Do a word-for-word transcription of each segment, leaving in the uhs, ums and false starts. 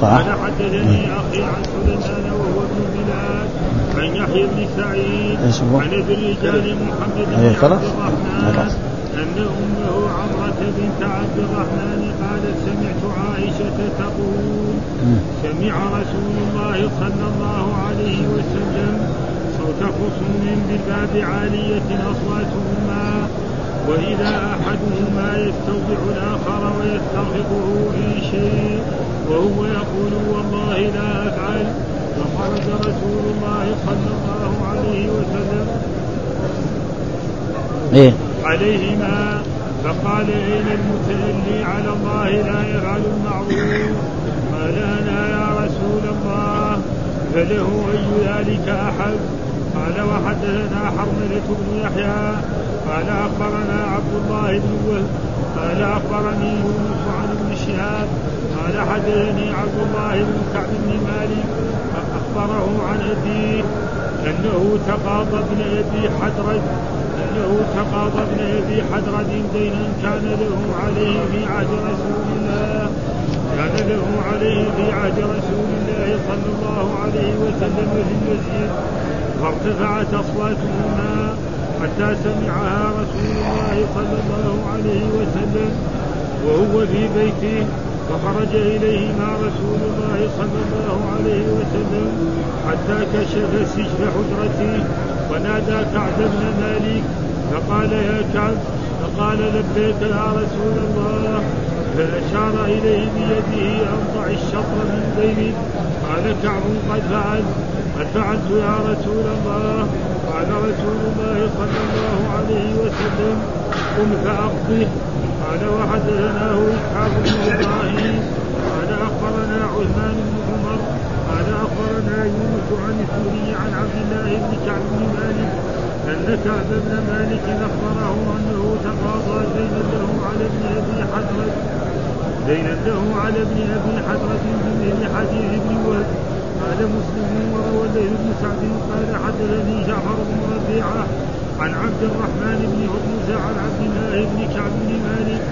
قال حدثني أخي عن سليمان وهو ابن بلال عن يحيى بن سعيد عن ابي الرجال محمد بن عبد الرحمن أن أمه عمرة بنت عبد الرحمن قالت سمعت عائشة تقول سمع رسول الله صلى الله عليه وسلم صوت خصوم بالباب عالية أصواتهما وإذا أحدهما يستوضع الآخر ويستغفره في شيء وهو يقول والله لا أفعل فخرج رسول الله صلى الله عليه وسلم إيه؟ عليهما فقال أين المتألي على الله لا يفعل المعروف قال أنا يا رسول الله فله أي ذلك أحد قال وحدثنا حرملة بن يحيى قال أخبرنا عبد الله بن وهب قال أخبرني يونس عن ابن شهاب قال حدثني عبد الله بن كعب بن مالك أخبره عن أبيه أنه تقاضى ابن أبي حدرد أنه تقاضى ابن أبي حدرد دينا كان له عليه في عهد رسول الله كان له عليه في عهد رسول الله صلى الله عليه وسلم في المسجد فارتفعت أصواتهما حتى سمعها رسول الله صلى الله عليه وسلم وهو في بيته فخرج إليهما رسول الله صلى الله عليه وسلم حتى كشف سجف حجرته ونادى كعب بن مالك فقال يا كعب فقال لبيك يا رسول الله فأشار إليه بيده أنضع الشطر من بينه قال كعب قد فعلت قد فعلت يا رسول الله قال رسول الله صلى الله عليه وسلم قم فأقضه قال وحدثناه إسحاق بن إبراهيم قال أخبرنا عثمان بن عمر قال أخبرنا يونس عن الثوري عن عبد الله بن كعب بن مالك أن كعب بن مالك أخبره أنه تقاضى دينا له على ابن أبي حدرد دينا له على ابن أبي حدرد بمثل حديث ابن وهب قال مسلم وروى الليث بن سعد قال حدثني جعفر بن ربيعة عن عبد الرحمن بن هرمز عن عبد الله بن كعب بن مالك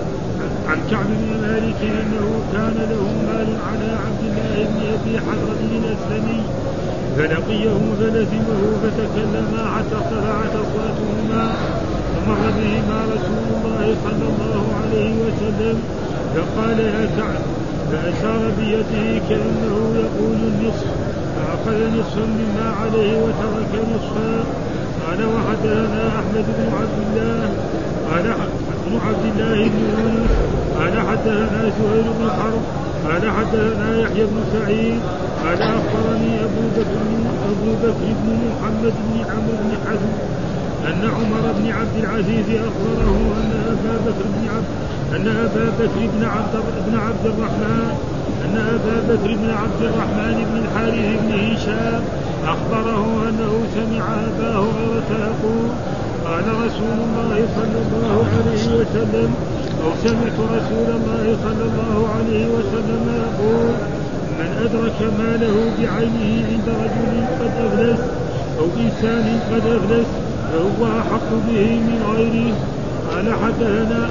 عن كعب بن مالك أنه كان له مال على عبد الله بن أبي حدرد الأسلمي فلقيه فلزمه فتكلما حتى ارتفعت أصواتهما فمر بهما رسول الله صلى الله عليه وسلم فقال يا كعب فأشار بيده كأنه يقول النصف فأخذ نصفا مما عليه وترك نصفا قال وحدثنا أحمد بن عبد الله قال بن عبد الله بن يونس قال حدثنا زهير بن حرب قال حدثنا يحيى بن سعيد قال أخبرني أبو بكر أبو بكر بن محمد بن عمرو بن حزم أن عمر بن عبد العزيز أخبره أن أبا بكر بن عبد أن أبا بكر بن عبد بن عبد الرحمن أن أبا بكر بن عبد الرحمن بن الحارث بن هشام أخبره أنه سمع أبا هريرة يقول قال رسول الله صلى الله عليه وسلم أو سمعت رسول الله صلى الله عليه وسلم يقول من أدرك ماله بعينه عند رجل قد أفلس أو إنسان قد أفلس فهو أحق به من غيره قال حدثنا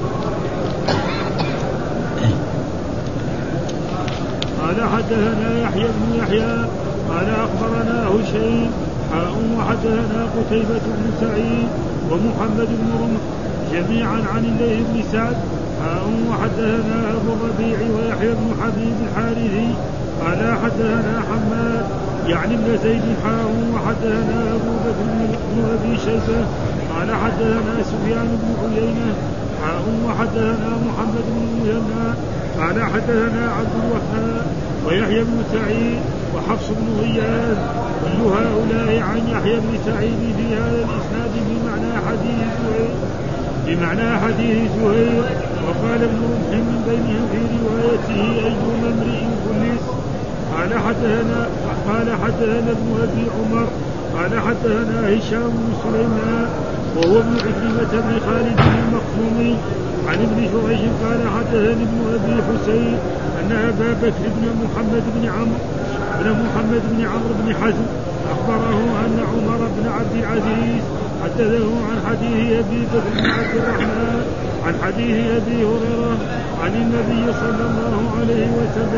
قال حدثنا يحيى بن يحيى قال أخبرنا هشيم حاء وحدثنا قتيبة بن سعيد ومحمد بن رمح جميعا عن الليث بن سعد حاء وحدثنا أبو الربيع ويحيى بن حبيب الحارثي قال حدثنا حماد يعني ابن زيد حاء وحدثنا أبو بكر بن أبي شيبة قال حدثنا سفيان بن عيينة حاء وحدثنا محمد بن المثنى قال حدثنا عبد الوهاب ويحيى بن سعيد وحفص بن غياث كل هؤلاء عن يحيى بن سعيد في هذا الإسناد بمعنى حديث زهير بمعنى حديث زهير وقال ابن رمح من بينهم في روايته أيما امرئ فلس قال حدثنا قال حدثنا ابن أبي عمر قال حدثنا هشام بن سليمان وهو ابن عكرمة بن خالد المخزومي عن ابن جريج قال حدثني ابن أبي حسين أن أبا بكر بن محمد بن عمرو بن محمد بن عمرو بن حزم أخبره أن عمر بن عبد العزيز حدثه عن حديث أبي بكر بن عبد الرحمن عن حديث أبي هريرة عن النبي صلى الله عليه وسلم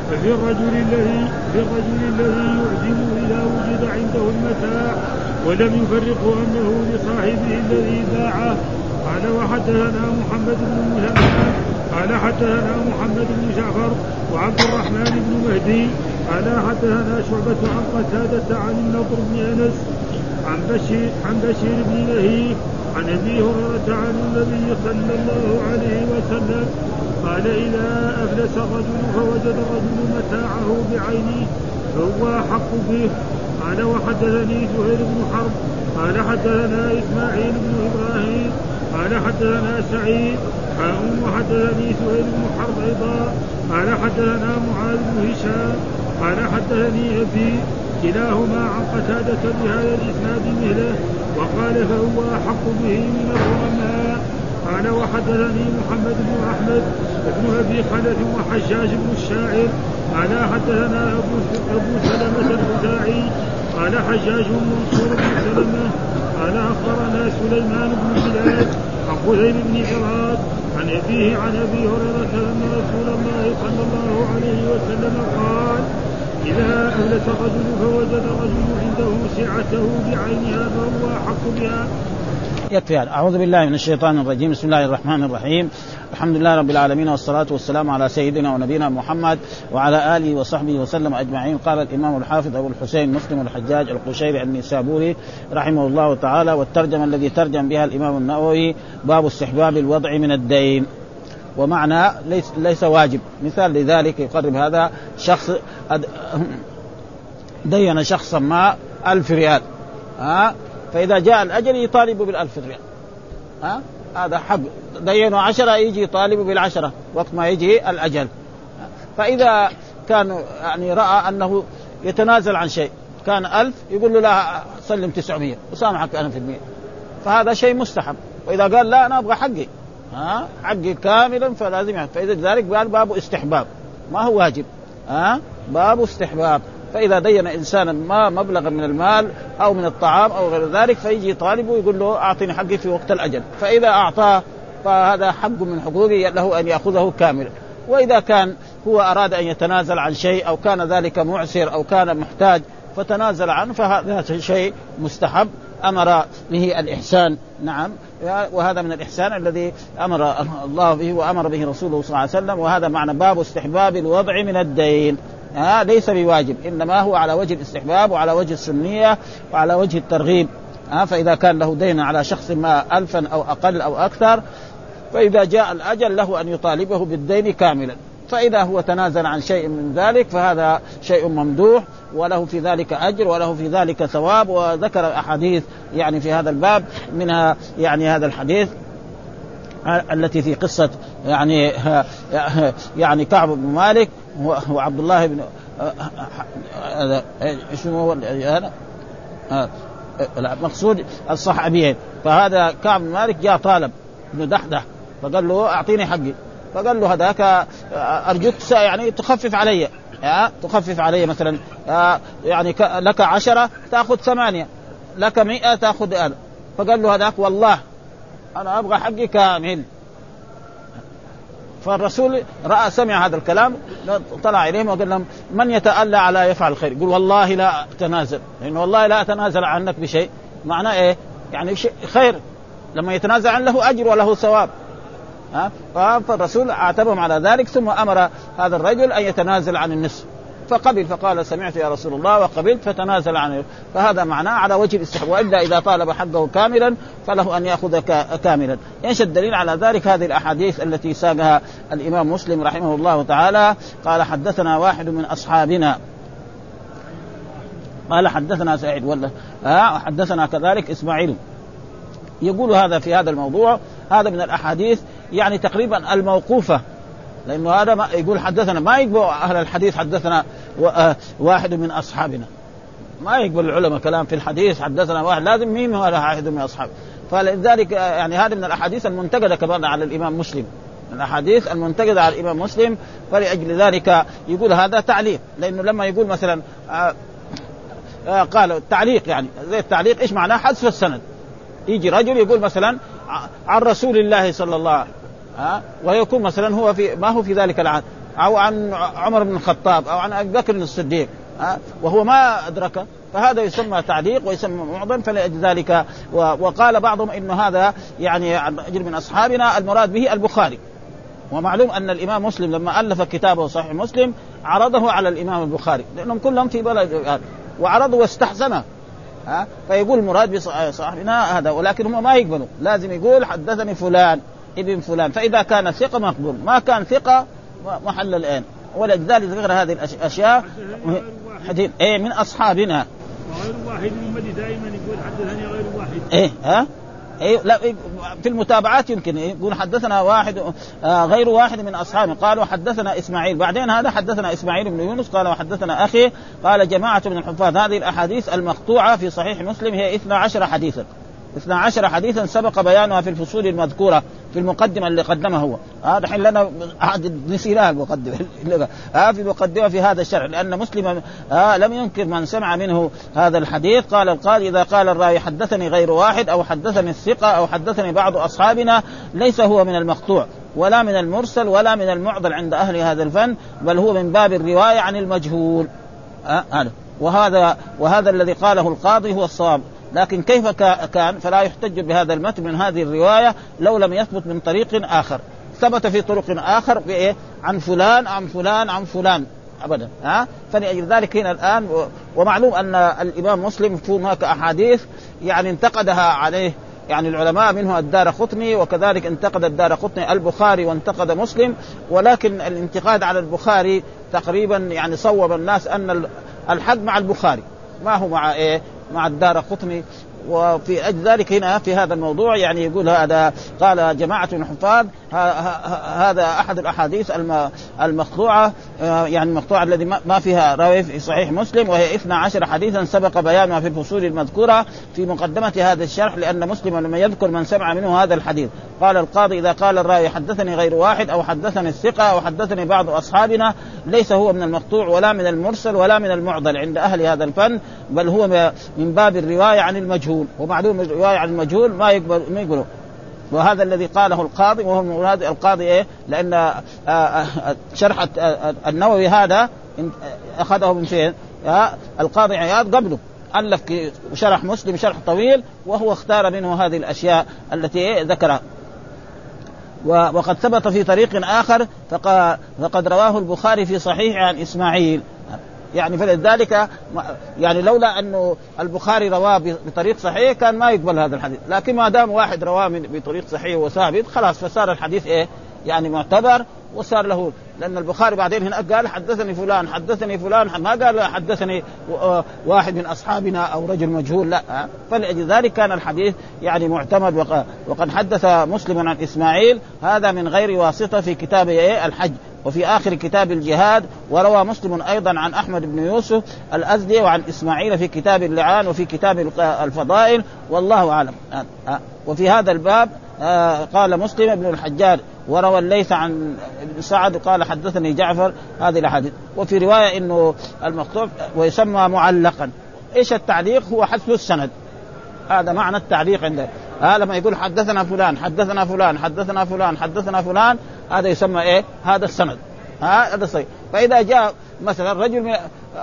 ففي الرجل الذي في الرجل الذي يعزم إذا وجد عنده المتاع ولم يفرقه أنه لصاحبه الذي باعه. قال وحدثنا محمد بن المثنى قال حدثنا محمد بن جعفر وعبد الرحمن بن مهدي قال حدثنا شعبة عن قتادة عن النضر بن أنس عن بشير, عن بشير بن نهيك عن أبي هريرة عن النبي صلى الله عليه وسلم قال إذا أفلس الرجل فوجد الرجل متاعه بعينه فهو أحق به. قال وحدثني زهير بن حرب قال حدثنا إسماعيل بن إبراهيم قال حدثنا سعيد حاء وحدثني زهير بن حرب أيضا قال حدثنا معاذ بن هشام قال حدثني أبي كلاهما عن قتادة بهذا الإسناد مثله وقال فهو أحق به من الرماء. قال وحدثني محمد بن أحمد بن أبي خلف وحجاج بن الشاعر قال حدثنا أبو سلمة الخزاعي قال حجاج منصور بن سلمة قال أخبرنا سليمان بن بلال عن خزيم بن عراق عن أبيه عن أبي هريرة أن رسول الله صلى الله عليه وسلم قال إذا أفلس الرجل فوجد الرجل عنده سعته بعينها فهو أحق بها. يكفي. أعوذ بالله من الشيطان الرجيم. بسم الله الرحمن الرحيم. الحمد لله رب العالمين والصلاة والسلام على سيدنا ونبينا محمد وعلى آله وصحبه وسلم أجمعين. قال الإمام الحافظ أبو الحسين مسلم الحجاج القشيري النسابوري رحمه الله تعالى والترجمة الذي ترجم بها الإمام النووي باب استحباب الوضع من الدين ومعنى ليس, ليس واجب. مثال لذلك يقرب هذا شخص دين شخصا ما ألف ريال ها فإذا جاء الأجل يطالب بالألف ريال ها هذا حق. دينه عشرة يجي يطالب بالعشرة وقت ما يجي الأجل. فإذا كان يعني رأى أنه يتنازل عن شيء كان ألف يقول له لا سلم تسعمية وسامحك أنا في المية فهذا شيء مستحب. وإذا قال لا أنا أبغى حقي ها حقي كاملا فلازم يعني. فإذا ذلك قال باب استحباب ما هو واجب ها باب استحباب. فإذا دين إنسانا ما مبلغا من المال أو من الطعام أو غير ذلك فيجي طالبه ويقول له أعطني حقي في وقت الأجل فإذا أعطاه فهذا حق من حقوقه له أن يأخذه كاملا. وإذا كان هو أراد أن يتنازل عن شيء أو كان ذلك معسر أو كان محتاج فتنازل عنه فهذا شيء مستحب أمر به الإحسان. نعم وهذا من الإحسان الذي أمر الله به وأمر به رسوله صلى الله عليه وسلم. وهذا معنى باب استحباب الوضع من الدين ها ليس بواجب إنما هو على وجه الاستحباب وعلى وجه السنية وعلى وجه الترغيب ها. فإذا كان له دين على شخص ما ألفا أو أقل أو أكثر فإذا جاء الأجل له أن يطالبه بالدين كاملا. فإذا هو تنازل عن شيء من ذلك فهذا شيء ممدوح وله في ذلك أجر وله في ذلك ثواب. وذكر أحاديث يعني في هذا الباب منها يعني هذا الحديث التي في قصة يعني يعني كعب بن مالك وعبد الله بن شنو هو هذا مقصود الصحابيين. فهذا كعب بن مالك جاء طالب ابن دحدح فقال له أعطيني حقي فقال له هذاك أرجوك يعني تخفف علي تخفف علي مثلا يعني لك عشرة تأخذ ثمانية لك مئة تأخذ أنا. فقال له هذاك والله أنا أبغى حقي كامل. فالرسول رأى سمع هذا الكلام طلع إليهم وقال لهم من يتألى على يفعل الخير يقول والله لا أتنازل لأنه والله لا أتنازل عنك بشيء معناه إيه يعني شيء خير لما يتنازل عن له أجر وله ثواب ها. فالرسول عاتبهم على ذلك ثم أمر هذا الرجل أن يتنازل عن النصف فقبل فقال سمعت يا رسول الله وقبلت فتنازل عنه. فهذا معناه على وجه الاستحباب. وإلا إذا طالب حقه كاملا فله أن يأخذ كاملا. ايش الدليل على ذلك؟ هذه الأحاديث التي ساقها الإمام مسلم رحمه الله تعالى. قال حدثنا واحد من أصحابنا قال حدثنا سعيد ولا ها حدثنا كذلك إسماعيل. يقول هذا في هذا الموضوع هذا من الأحاديث يعني تقريبا الموقوفة لأنه هذا ما يقول حدثنا ما يقبل أهل الحديث حدثنا واحد من أصحابنا ما يقبل العلماء كلام في الحديث حدثنا واحد لازم مين هو واحد من أصحابه. فلذلك يعني هذا من الأحاديث المنتقدة كمان على الإمام مسلم الأحاديث المنتقدة على الإمام مسلم. فلأجل ذلك يقول هذا تعليق لأنه لما يقول مثلا قال التعليق يعني زي التعليق إيش معناه حذف السند. يجي رجل يقول مثلا عن رسول الله صلى الله عليه وسلم ها ويكون مثلا هو في ما هو في ذلك العهد أو عن عمر بن الخطاب أو عن أبي بكر الصديق وهو ما أدرك، فهذا يسمى تعليق ويسمى معضل. فلذلك وقال بعضهم إنه هذا يعني عن رجل من أصحابنا المراد به البخاري. ومعلوم أن الإمام مسلم لما ألف كتابه صحيح مسلم عرضه على الإمام البخاري لأنهم كلهم في بلد وعرضوا واستحسنه، ها فيقول المراد بصاحبنا هذا، ولكن هم ما يقبلوا، لازم يقول حدثني فلان ابن فلان، فإذا كان ثقة مقبول، ما كان ثقة محل الآن. ولذلك ذكر هذه الأشياء حديث إيه من أصحابنا غير واحد من دائما يقول حدثني غير واحد إيه ها إيه لا في المتابعات يمكن يقول حدثنا واحد آه غير واحد من أصحابه. قالوا حدثنا إسماعيل، بعدين هذا حدثنا إسماعيل بن يونس قال وحدثنا أخي قال جماعة من الحفاظ. هذه الأحاديث المقطوعة في صحيح مسلم هي اثنا عشر حديثا اثنا عشر حديثا سبق بيانها في الفصول المذكورة في المقدمة اللي قدمها هو. هذا الحين لنا نسيناها المقدمة آه في المقدمة في هذا الشرع، لأن مسلم آه لم ينكر من سمع منه هذا الحديث. قال القاضي إذا قال الراوي حدثني غير واحد أو حدثني الثقة أو حدثني بعض أصحابنا ليس هو من المقطوع ولا من المرسل ولا من المعضل عند أهل هذا الفن، بل هو من باب الرواية عن المجهول. آه هذا وهذا وهذا الذي قاله القاضي هو الصواب. لكن كيف كان فلا يحتج بهذا المتن من هذه الرواية لو لم يثبت من طريق آخر. ثبت في طرق آخر بإيه عن فلان عن فلان عن فلان أبدا ها. فلذلك هنا الآن ومعلوم أن الإمام مسلم في هناك أحاديث يعني انتقدها عليه يعني العلماء منه الدارقطني، وكذلك انتقد الدارقطني البخاري وانتقد مسلم، ولكن الانتقاد على البخاري تقريبا يعني صوب الناس أن الحق مع البخاري ما هو مع إيه مع الدارقطني. وفي ذلك هنا في هذا الموضوع يعني يقول هذا قال جماعة من الحفاظ هذا أحد الأحاديث المقطوعة يعني المقطوعة الذي ما فيها راوي في صحيح مسلم، وهي اثنا عشر حديثا سبق بيانها في الفصول المذكورة في مقدمة هذا الشرح، لأن مسلم لما يذكر من سمع منه هذا الحديث. قال القاضي إذا قال الراوي حدثني غير واحد أو حدثني الثقة أو حدثني بعض أصحابنا ليس هو من المقطوع ولا من المرسل ولا من المعضل عند أهل هذا الفن، بل هو من باب الرواية عن المجهول. ومعلوم الرواية عن المجهول ما يقبل ما يقبله. وهذا الذي قاله القاضي، وهو المراد القاضي إيه لأن شرح النووي هذا أخذه من فين القاضي عياض قبله ألف شرح مسلم شرح طويل، وهو اختار منه هذه الأشياء التي ذكرها. وقد ثبت في طريق آخر فقد رواه البخاري في صحيح عن إسماعيل يعني. فلذلك يعني لولا أنه البخاري رواه بطريق صحيح كان ما يقبل هذا الحديث، لكن ما دام واحد رواه بطريق صحيح وثابت خلاص فصار الحديث إيه يعني معتبر وصار له. لأن البخاري بعدين هنا قال حدثني فلان حدثني فلان، ما قال حدثني واحد من أصحابنا أو رجل مجهول، لا. فلذلك كان الحديث يعني معتمد. وقد حدث مسلم عن إسماعيل هذا من غير واسطة في كتاب الحج وفي آخر كتاب الجهاد. وروى مسلم أيضا عن أحمد بن يوسف الأزدي وعن إسماعيل في كتاب اللعان وفي كتاب الفضائل، والله أعلم. وفي هذا الباب قال مسلم ابن الحجاج وروى الليث عن ابن سعد قال حدثني جعفر هذه الحديث. وفي رواية إنه المقطوع ويسمى معلقا. إيش التعليق؟ هو حذف السند. هذا معنى التعليق عنده. هذا لما يقول حدثنا فلان حدثنا فلان حدثنا فلان حدثنا فلان هذا يسمى إيه هذا السند. هذا صحيح. فإذا جاء مثلا رجل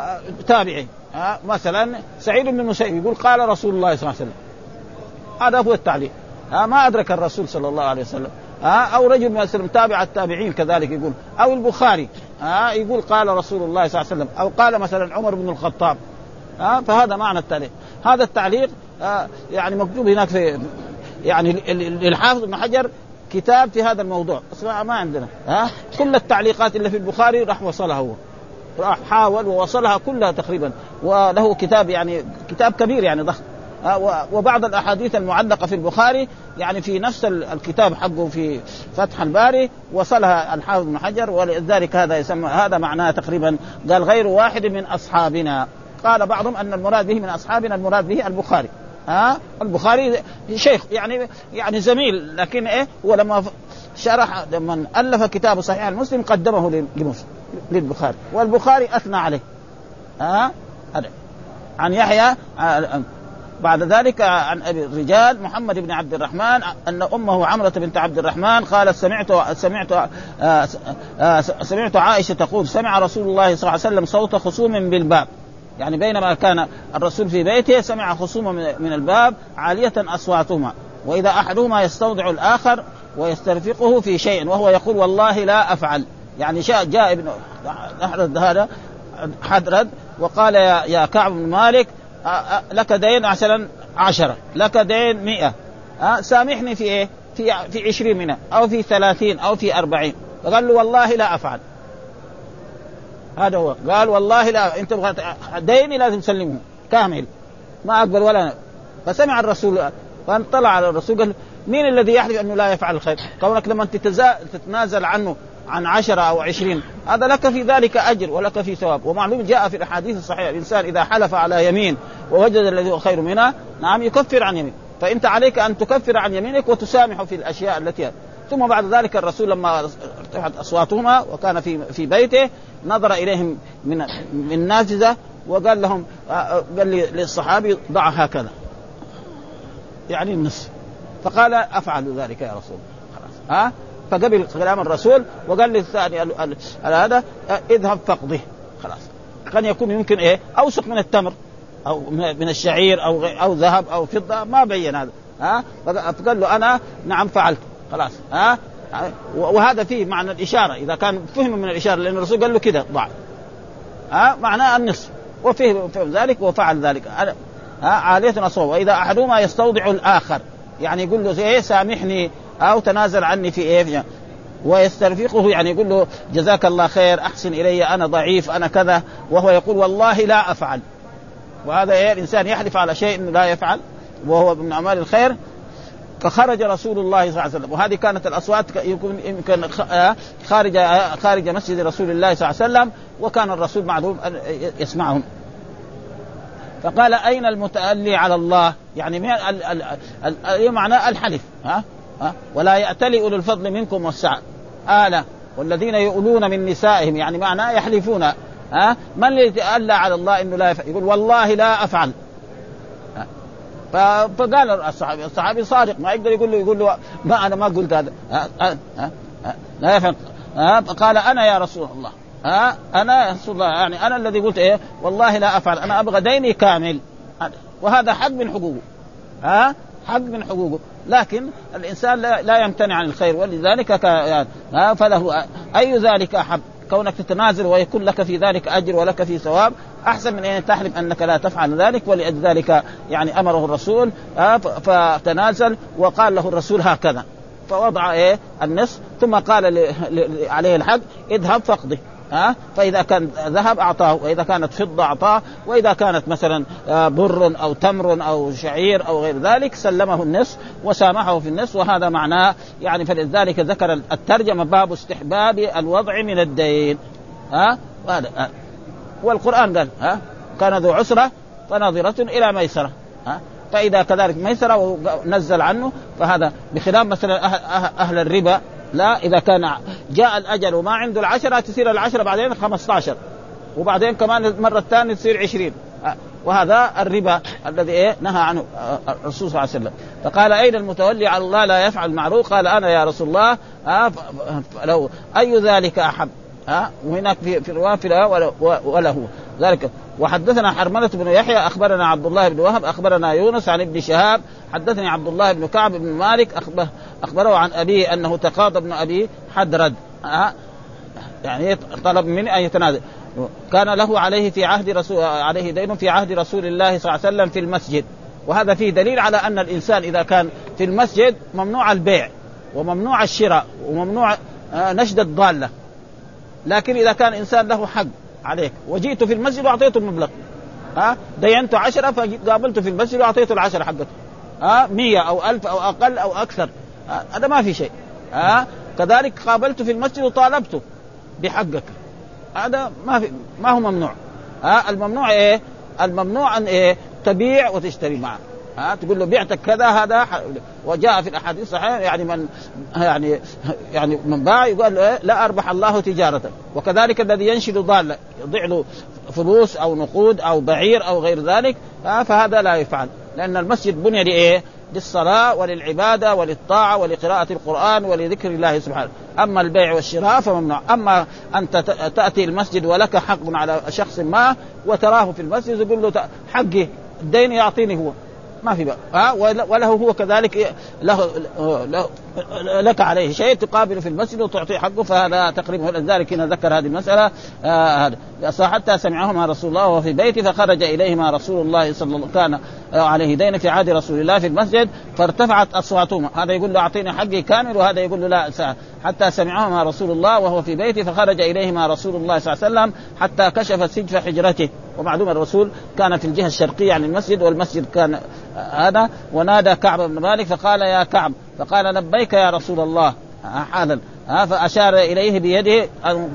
تابعي مثلا سعيد بن المسيب يقول قال رسول الله صلى الله عليه وسلم، هذا هو التعليق. ما أدرك الرسول صلى الله عليه وسلم. أو رجل مثلا تابع التابعين كذلك يقول، أو البخاري يقول قال رسول الله صلى الله عليه وسلم، أو قال مثلا عمر بن الخطاب. فهذا معنى التعليق. هذا التعليق يعني مكتوب هناك في يعني للحافظ ابن حجر كتاب في هذا الموضوع، أصلا ما عندنا. ها كل التعليقات اللي في البخاري راح وصلها هو، راح حاول ووصلها كلها تقريبا، وله كتاب يعني كتاب كبير يعني ضخم. وبعض الأحاديث المعلقة في البخاري يعني في نفس الكتاب حقه في فتح الباري وصلها الحافظ ابن حجر. ولذلك هذا يسمى هذا معناه تقريبا قال غير واحد من أصحابنا. قال بعضهم أن المراد به من أصحابنا المراد به البخاري. ها البخاري شيخ يعني يعني زميل، لكن إيه هو لما شرح لما ألف كتاب صحيح المسلم قدمه لمسلم للبخاري، والبخاري أثنى عليه. ها هذا عن يحيى بعد ذلك عن أبي الرجال محمد بن عبد الرحمن أن أمه عمرة بنت عبد الرحمن قالت سمعت سمعت آه آه سمعت عائشة تقول سمع رسول الله صلى الله عليه وسلم صوت خصوم بالباب، يعني بينما كان الرسول في بيته سمع خصوم من الباب عالية أصواتهما، وإذا أحدهما يستوضع الآخر ويسترفقه في شيء وهو يقول والله لا أفعل. يعني جاء ابن أحرد هذا حدرد وقال يا, يا كعب بن مالك لك دين مثلا عشرة، لك دين مئة، سامحني في إيه؟ في في عشرين منها أو في ثلاثين أو في أربعين. فقال له والله لا أفعل. هذا هو قال والله لا، أنت ديني لازم تسلمه كامل ما أقبل ولا أنا. فسمع الرسول فانطلع على الرسول قال مين الذي يحلف أنه لا يفعل الخير؟ كونك لما تتنازل عنه عن عشرة أو عشرين هذا لك في ذلك أجر ولك في ثواب. ومعلوم جاء في الأحاديث الصحيحة الإنسان إذا حلف على يمين ووجد الذي هو خير منها نعم يكفر عن يمين، فأنت عليك أن تكفر عن يمينك وتسامح في الأشياء التي. ثم بعد ذلك الرسول لما ارتفعت أصواتهما وكان في في بيته نظر إليهم من من نافذة وقال لهم قال للصحابي ضع هكذا يعني النصف، فقال أفعل ذلك يا رسول خلاص ها. فقبل كلام الرسول وقال للثاني هذا اذهب فقضه خلاص. كان يكون يمكن ايه اوسق من التمر او من الشعير او او ذهب او فضه ما بين هذا ها. فقال له انا نعم فعلت خلاص ها. وهذا فيه معنى الاشاره اذا كان فهم من الاشاره، لان الرسول قال له كده ضع ها معناه النصف وفهم ذلك وفعل ذلك ها عالية أصوات. وإذا أحدهما يستوضع الآخر يعني يقول له زي سامحني أو تنازل عني في إيه، ويسترفقه يعني يقول له جزاك الله خير أحسن إلي أنا ضعيف أنا كذا، وهو يقول والله لا أفعل. وهذا إيه الإنسان يحلف على شيء إنه لا يفعل وهو من أعمال الخير. فخرج رسول الله صلى الله عليه وسلم، وهذه كانت الأصوات يمكن خارج خارج مسجد رسول الله صلى الله عليه وسلم، وكان الرسول معلوم يسمعهم. فقال أين المتألي على الله؟ يعني من ال ال ال ال معنى الحلف ها؟ ها ولا يأتلي أولو الفضل منكم والسعة آلة والذين يؤلون من نسائهم، يعني معنى يحلفون ها. من اللي يتألى على الله إنه لا يفعل؟ يقول والله لا أفعل. فقال الصحابي الصحابي صادق ما يقدر يقول له يقول له ما أنا ما قلت هذا ها ها ها لا يفعل ها. فقال أنا يا رسول الله ها أنا يا رسول الله يعني أنا الذي قلت إيه والله لا أفعل، أنا أبغى ديني كامل، وهذا حق من حقوقه ها حق من حقوقه. لكن الإنسان لا, لا يمتنع عن الخير، ولذلك يعني ها فله أي ذلك أحب كونك تتنازل ويكون لك في ذلك أجر ولك في ثواب أحسن من أن تحلف أنك لا تفعل ذلك. ولذلك يعني أمره الرسول فتنازل وقال له الرسول هكذا، فوضع إيه النصف ثم قال عليه الحق اذهب فقضه ها. فإذا كان ذهب أعطاه، وإذا كانت فضة أعطاه، وإذا كانت مثلا بر أو تمر أو شعير أو غير ذلك سلمه النصف وسامحه في النصف. وهذا معناه يعني فلذلك ذكر الترجمة باب استحباب الوضع من الدين ها. وهذا والقرآن قال ها كان ذو عسرة فناظرة إلى ميسرة ها. فإذا كذلك ميسرة ونزل عنه فهذا بخلاف مثلا أهل الربا لا، إذا كان جاء الأجل وما عنده العشرة تصير العشرة بعدين خمسة عشر وبعدين كمان المرة الثانية تصير عشرين، وهذا الربا الذي إيه نهى عنه الرسول صلى الله عليه وسلم. فقال أين المتولي على الله لا يفعل معروف؟ قال أنا يا رسول الله لو أي ذلك أحب ها. وهناك في في الرواية وله ذلك. وحدثنا حرملة بن يحيى أخبرنا عبد الله بن وهب أخبرنا يونس عن ابن شهاب حدثني عبد الله بن كعب بن مالك أخبره, أخبره عن أبيه أنه تقاضى ابن أبي حدرد ها. يعني طلب من أن يتنازل، كان له عليه في عهد رسول عليه دين في عهد رسول الله صلى الله عليه وسلم في المسجد. وهذا فيه دليل على أن الإنسان إذا كان في المسجد ممنوع البيع وممنوع الشراء وممنوع نشد الضالة. لكن إذا كان إنسان له حق عليك وجئت في المسجد وأعطيته المبلغ ها دينته عشرة فقابلته في المسجد وأعطيته العشرة حقته ها مية أو ألف أو أقل أو أكثر هذا ما في شيء ها. كذلك قابلته في المسجد وطالبته بحقك هذا ما في ما هو ممنوع ها. الممنوع إيه؟ الممنوع أن إيه تبيع وتشتري معه ها. تقول له بعتك كذا هذا. وجاء في الأحاديث صحيح يعني من يعني يعني من باع يقول له لا أربح الله تجارته. وكذلك الذي ينشد ضالة يضيع له فلوس أو نقود أو بعير أو غير ذلك فهذا لا يفعل لأن المسجد بني لإيه؟ للصلاة وللعبادة وللطاعة ولقراءة القرآن ولذكر الله سبحانه. أما البيع والشراء فممنوع. أما أنت تأتي المسجد ولك حق على شخص ما وتراه في المسجد يقول له حقي الدين يعطيني هو، ما في بقى. ها وله هو كذلك له, له لك عليه شيء تقابله في المسجد وتعطيه حقه، فهذا تقريبا. لذلك هنا ذكر هذه المسألة هذا آه حتى سمعهما رسول الله وهو في بيته فخرج إليهما رسول الله صلى الله كان عليه دين في عهد رسول الله في المسجد فارتفعت أصواتهما، هذا يقول له أعطيني حقي كامل وهذا يقول له لا ساعة. حتى سمعهما رسول الله وهو في بيته فخرج إليهما رسول الله صلى الله عليه وسلم حتى كشف سجف حجرته. ومعلوم الرسول كان في الجهة الشرقية عن المسجد والمسجد كان هذا. ونادى كعب بن مالك فقال يا كعب، فقال لبيك يا رسول الله حالا. فأشار إليه بيده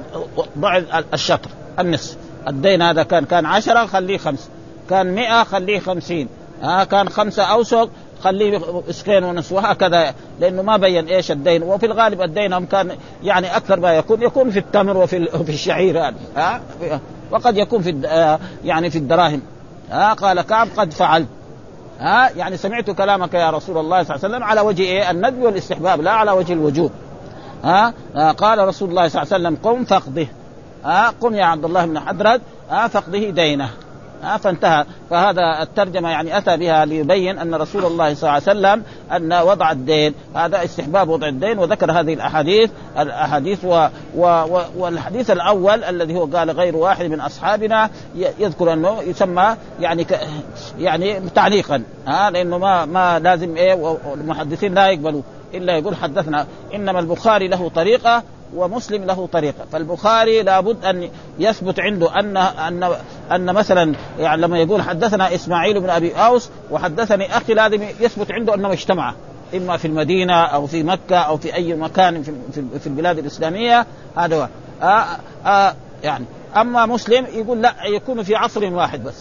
ضع الشطر النصف. الدين هذا كان كان عشرة خليه خمس، كان مئة خليه خمسين، ها كان خمسة أوسق خليه اسكين ونصف، وهكذا. لأنه ما بين إيش الدين. وفي الغالب الدين هم كان يعني أكثر ما يكون يكون في التمر وفي في الشعير هذا، ها وقد يكون في يعني في الدراهم. ها قال كعب قد فعلت، ها يعني سمعت كلامك يا رسول الله صلى الله عليه وسلم على وجه إيه؟ الندب والاستحباب لا على وجه الوجوب. ها قال رسول الله صلى الله عليه وسلم قم فقده، ها قم يا عبد الله بن حضرد ها فقده دينه. ها فانتهى. فهذا الترجمة يعني أتى بها ليبين أن رسول الله صلى الله عليه وسلم أن وضع الدين هذا استحباب وضع الدين، وذكر هذه الأحاديث الأحاديث و و والحديث الأول الذي هو قال غير واحد من أصحابنا يذكر أنه يسمى يعني ك يعني تعليقا، ها لأنه ما ما لازم إيه، والمحدثين لا يقبلوا إلا يقول حدثنا. إنما البخاري له طريقة ومسلم له طريقة. فالبخاري لابد أن يثبت عنده أن أن أن مثلا يعني لما يقول حدثنا إسماعيل بن أبي أوس وحدثني أخي لازم يثبت عنده أنه اجتمع إما في المدينة أو في مكة أو في أي مكان في في البلاد الإسلامية. هذا هو آه آه يعني. أما مسلم يقول لا يكون في عصر واحد بس،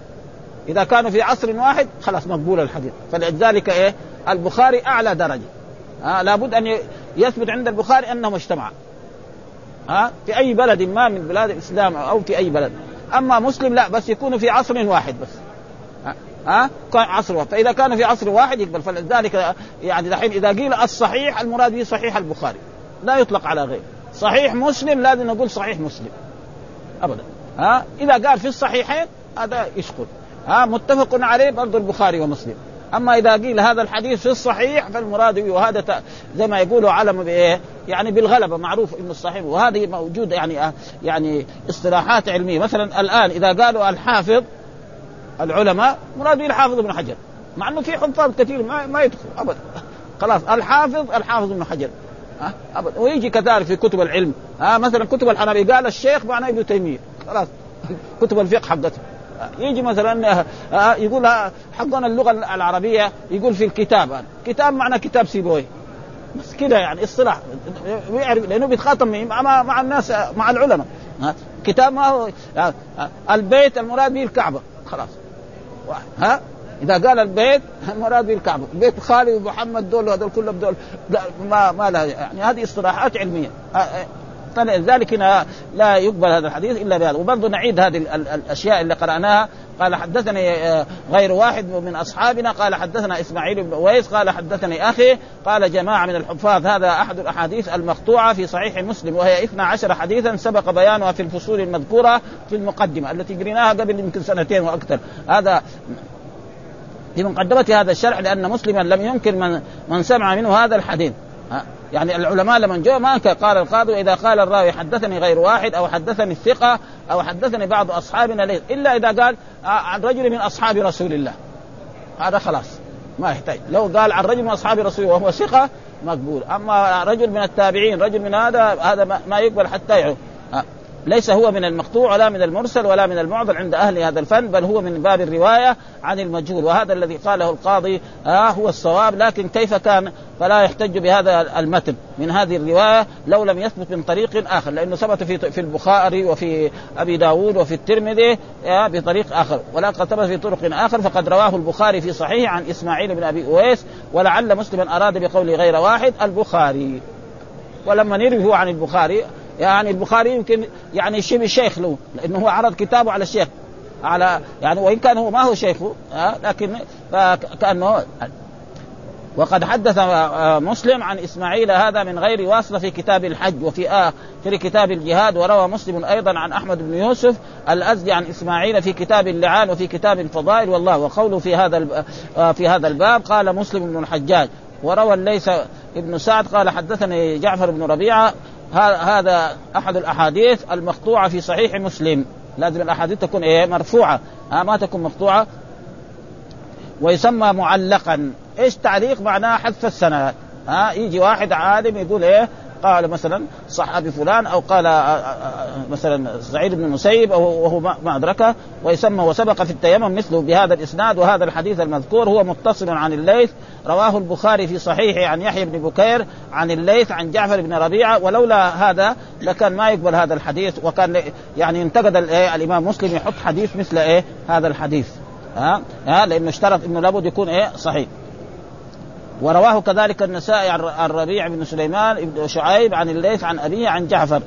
إذا كانوا في عصر واحد خلاص مقبول الحديث. فلذلك إيه البخاري أعلى درجة. آه لابد أن يثبت عند البخاري أنهم اجتمعوا ها في أي بلد ما من بلاد الإسلام أو في أي بلد. أما مسلم لا، بس يكونوا في عصر واحد بس، ها كان عصر واحد. فإذا كانوا في عصر واحد يقبل. فلذلك يعني دحين إذا قيل الصحيح المراد به صحيح البخاري لا يطلق على غيره. صحيح مسلم لازم نقول صحيح مسلم أبدا. ها إذا قال في الصحيحين هذا يشكل، ها متفق عليه برضو البخاري ومسلم. أما إذا قيل هذا الحديث في الصحيح فالمراد به، وهذا زي ما يقولوا علم بإيه يعني بالغلبة معروف إنه الصحيح. وهذه موجودة يعني يعني اصطلاحات علمية. مثلا الآن إذا قالوا الحافظ العلماء مراد به الحافظ ابن حجر، مع إنه في حفاظ كثير ما ما يدخل أبدا. خلاص الحافظ الحافظ ابن حجر ها أبدا. ويجي كذلك في كتب العلم، ها مثلا كتب الحنابلة قال الشيخ معناه ابن تيمية، خلاص كتب الفقه حقته. يجي مثلا يقول حقنا اللغة العربية يقول في الكتاب كتاب معنى كتاب سيبويه بس كده يعني اصطلاح ويعرف لأنه بيتخاطب مع مع الناس مع العلماء. كتاب ما هو البيت المراد به الكعبة خلاص. ها إذا قال البيت المراد به الكعبة، بيت خالد ومحمد دول هذول كلهم دول ما ما لا يعني هذه اصطلاحات علمية. فلذلك لا يقبل هذا الحديث إلا بهذا. وبرضه نعيد هذه الأشياء اللي قرأناها. قال حدثني غير واحد من أصحابنا قال حدثنا إسماعيل بن أويس قال حدثني أخي قال جماعة من الحفاظ. هذا أحد الأحاديث المقطوعة في صحيح مسلم، وهي اثنا عشر حديثا سبق بيانها في الفصول المذكورة في المقدمة التي قريناها قبل يمكن سنتين وأكثر. هذا في مقدمة هذا الشرح لأن مسلما لم يمكن من, من سمع منه هذا الحديث. يعني العلماء لما جاء ما قال القاضي إذا قال الراوي حدثني غير واحد أو حدثني الثقة أو حدثني بعض أصحابنا ليس، إلا إذا قال عن رجل من أصحاب رسول الله هذا خلاص ما يحتاج. لو قال عن رجل من أصحاب رسول الله وهو ثقة مقبول. أما رجل من التابعين رجل من هذا هذا ما يقبل حتى يعود. ليس هو من المقطوع ولا من المرسل ولا من المعضل عند أهل هذا الفن، بل هو من باب الرواية عن المجهول. وهذا الذي قاله القاضي آه هو الصواب. لكن كيف كان فلا يحتج بهذا المتن من هذه الرواية لو لم يثبت من طريق آخر، لأنه ثبت في في البخاري وفي أبي داود وفي الترمذي آه بطريق آخر، ولا قد ثبت في طرق آخر. فقد رواه البخاري في صحيح عن إسماعيل بن أبي أويس، ولعل مسلما أراد بقول غير واحد البخاري. ولما نروي هو عن البخاري يعني البخاري يمكن يعني شبه شيخ له، لأنه هو عرض كتابه على الشيخ على يعني وإن كان هو ما هو شيخه لكن كأنه. وقد حدث مسلم عن إسماعيل هذا من غير واسطة في كتاب الحج وفي آخر كتاب الجهاد. وروى مسلم أيضا عن أحمد بن يوسف الأزدي عن إسماعيل في كتاب اللعان وفي كتاب الفضائل والله. وقوله في هذا في هذا الباب قال مسلم بن الحجاج. وروى الليث ابن سعد قال حدثني جعفر بن ربيعة. هذا أحد الأحاديث المقطوعة في صحيح مسلم. لازم الأحاديث تكون إيه مرفوعة ما تكون مقطوعة. ويسمى معلقا. إيش تعليق؟ معناه حذف السند. ها يجي واحد عالم يقول إيه قال مثلا صحابي فلان أو قال مثلا سعيد بن المسيب أو وهو ما أدركه ويسمى. وسبق في التيمم مثله بهذا الإسناد. وهذا الحديث المذكور هو متصل عن الليث رواه البخاري في صحيحه عن يحيى بن بكير عن الليث عن جعفر بن ربيعة. ولولا هذا لكان ما يقبل هذا الحديث وكان يعني ينتقد الإمام مسلم يحط حديث مثل إيه هذا الحديث ها ها لأنه اشترط إنه لابد يكون إيه صحيح. ورواه كذلك النسائي عن الربيع بن سليمان بن شعيب عن الليث عن أبيه عن جعفر.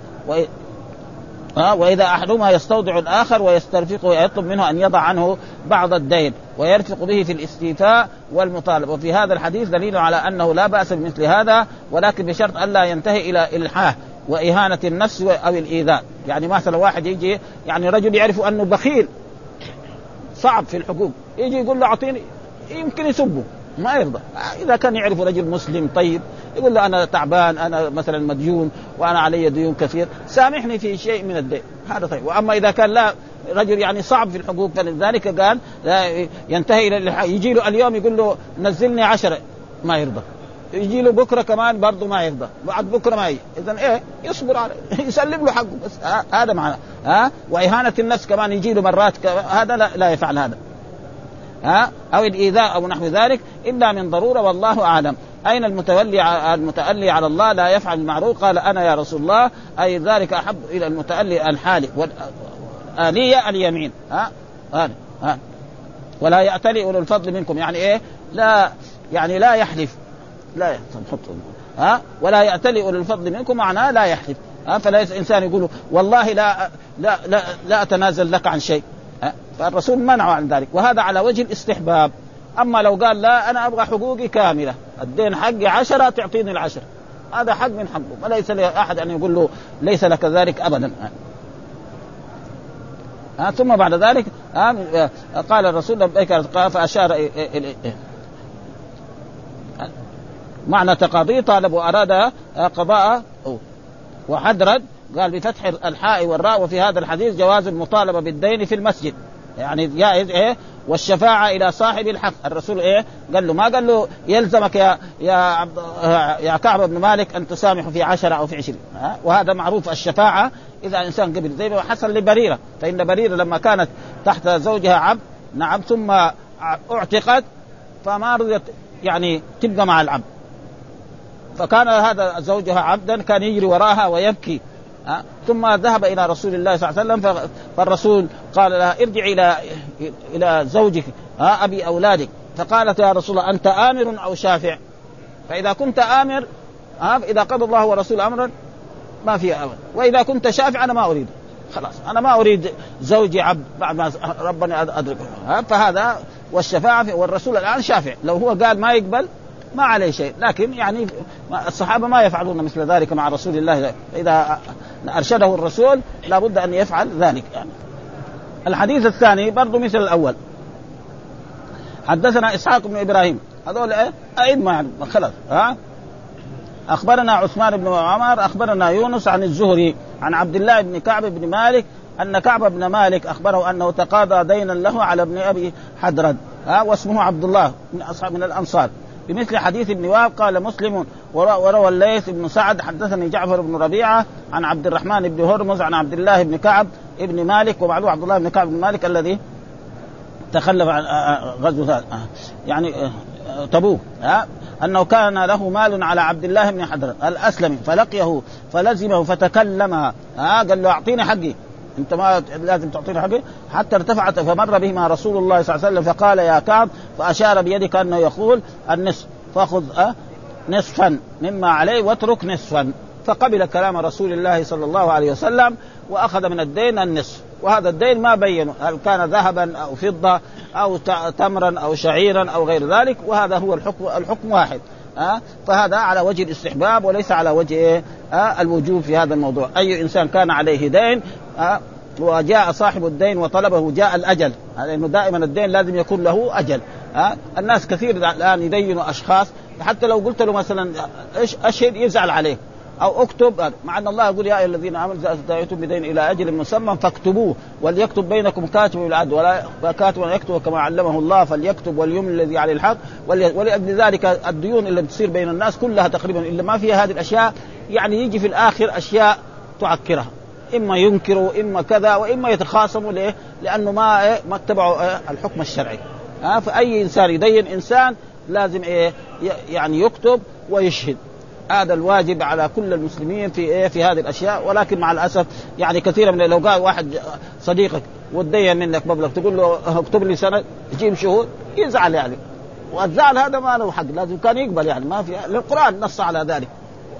وإذا أحدهما يستودع الآخر ويسترفقه ويطلب منه أن يضع عنه بعض الدين ويرفق به في الاستيفاء والمطالبة. وفي هذا الحديث دليل على أنه لا بأس بمثل هذا ولكن بشرط ألا ينتهي إلى إلحاح وإهانة النفس أو الإيذاء. يعني مثلا واحد يجي يعني رجل يعرف أنه بخيل صعب في الحقوق يجي يقول له أعطيني يمكن يسبه ما يرضى. إذا كان يعرف رجل مسلم طيب يقول له أنا تعبان أنا مثلا مديون وأنا علي ديون كثير سامحني في شيء من الدين هذا طيب. وأما إذا كان لا رجل يعني صعب في الحقوق فلذلك قال لا ينتهي إلى يجي له اليوم يقول له نزلني عشرة ما يرضى. يجي له بكرة كمان برضه ما يرضى بعد بكرة ما يجي. إذن إيه يصبر عليه يسلم له حقه بس هذا معناه. ها وإهانة النفس كمان يجي له مرات هذا لا, لا يفعل هذا ها أو الإيذاء أو نحو ذلك إلا من ضرورة والله أعلم. أين المتولي المتألي على الله لا يفعل المعروف؟ قال أنا يا رسول الله أي ذلك أحب إلى المتألي الحالي والآلية اليمين. ها ها ها ولا يأتلي أولو الفضل منكم يعني إيه لا يعني لا يحلف لا يحلف ها ولا يأتلي أولو الفضل منكم معناه لا يحلف. ها فلا إنسان يقول والله لا لا لا, لا أتنازل لك عن شيء فالرسول منعه عن ذلك وهذا على وجه الاستحباب. أما لو قال لا أنا أبغى حقوقي كاملة الدين حقي عشرة تعطيني العشرة هذا حق من حقه وليس لأحد أن يقول له ليس لك ذلك أبدا. ها ثم بعد ذلك قال الرسول لبيك فأشار إليه معنى تقاضي طالب وأراد قضاء وحدرد قال بفتح الحاء والراء. وفي هذا الحديث جواز المطالبة بالدين في المسجد يعني جائز إيه والشفاعة إلى صاحب الحق. الرسول إيه قال له ما قال له يلزمك يا يا عبد يا كعب بن مالك أن تسامح في عشرة أو في عشرين. وهذا معروف الشفاعة إذا إنسان قبل زي ما حصل لبريرة. فإن بريرة لما كانت تحت زوجها عبد نعم ثم اعتقد فما رضيت يعني تبقى مع العبد فكان هذا زوجها عبدا كان يجري وراها ويبكي. أه؟ ثم ذهب إلى رسول الله صلى الله عليه وسلم فالرسول قال لها ارجع إلى إلى زوجك أه؟ أبي أولادك. فقالت يا رسول الله أنت آمر أو شافع؟ فإذا كنت آمر أه؟ إذا قضى الله ورسول أمرا ما في أمر وإذا كنت شافع أنا ما أريد خلاص أنا ما أريد زوجي عبد بعد ما ربنا أدركه. أه؟ فهذا والشفاعة والرسول الآن شافع لو هو قال ما يقبل ما عليه شيء. لكن يعني الصحابة ما يفعلون مثل ذلك مع رسول الله إذا أرشده الرسول لابد أن يفعل ذلك يعني. الحديث الثاني برضو مثل الأول. حدثنا إسحاق بن إبراهيم هذول إيه أعيد ما يعني خلاص. ها أخبرنا عثمان بن عمر أخبرنا يونس عن الزهري عن عبد الله بن كعب بن مالك أن كعب بن مالك أخبره أنه تقاضى دينا له على ابن أبي حدرد ها واسمه عبد الله من أصحاب من الأنصار بمثل حديث ابن وهب. قال مسلم وروى الليث بن سعد حدثني جعفر بن ربيعة عن عبد الرحمن بن هرمز عن عبد الله بن كعب ابن مالك ومعلوم عبد الله بن كعب بن مالك الذي تخلف عن غزوة يعني تبوك أنه كان له مال على عبد الله بن حدرد الأسلمي فلقيه فلزمه فتكلم قال له أعطيني حقي أنت ما لازم تعطيني حقي حتى ارتفعت فمر بهما رسول الله صلى الله عليه وسلم فقال يا كعب فأشار بيدك أنه يقول النصف فأخذ نصفا مما عليه واترك نصفا فقبل كلام رسول الله صلى الله عليه وسلم وأخذ من الدين النصف وهذا الدين ما بينه هل كان ذهبا أو فضة أو تمرا أو شعيرا أو غير ذلك، وهذا هو الحكم الحكم واحد. أه؟ فهذا على وجه الاستحباب وليس على وجه أه؟ الوجوب في هذا الموضوع. أي إنسان كان عليه دين أه؟ وجاء صاحب الدين وطلبه جاء الأجل، لأنه دائما الدين لازم يكون له أجل. أه؟ الناس كثير الآن يدينوا أشخاص حتى لو قلت له مثلا إيش أشهد يزعل عليه أو اكتب، مع أن الله يقول يا أيها الذين آمنوا إذا تداينتم بدين إلى أجل مسمى فاكتبوه وليكتب بينكم كاتب بالعدل ولا كاتب أن يكتب كما علمه الله فليكتب وليملل الذي عليه الحق. ولأجل ذلك الديون اللي بتصير بين الناس كلها تقريبا إلا ما فيها هذه الأشياء، يعني يجي في الآخر أشياء تعكرها، إما ينكروا إما كذا وإما يتخاصموا ليه؟ لأنه ما إيه ما اتبعوا إيه الحكم الشرعي. ها فأي إنسان يدين إنسان لازم إيه يعني يكتب ويشهد. هذا الواجب على كل المسلمين في إيه في هذه الأشياء. ولكن مع الأسف يعني كثيرا من لو قال واحد صديقك ودين منك مبلغ تقول له اكتب لي سنة يجيب شهود يزعل يعني، والزعل هذا ما له حق، لازم كان يقبل يعني ما في، القرآن نص على ذلك.